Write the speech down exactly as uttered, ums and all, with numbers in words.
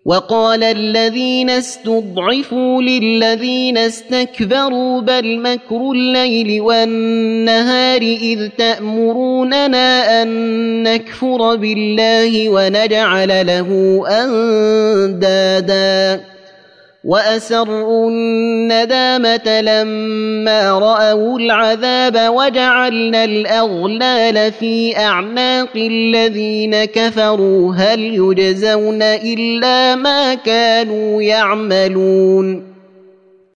وقال الذين استضعفوا للذين استكبروا بل مكر الليل والنهار إذ تأمروننا أن نكفر بالله ونجعل له أندادا وأسروا الندامة لما رأوا العذاب وجعلنا الأغلال في أعناق الذين كفروا هل يجزون إلا ما كانوا يعملون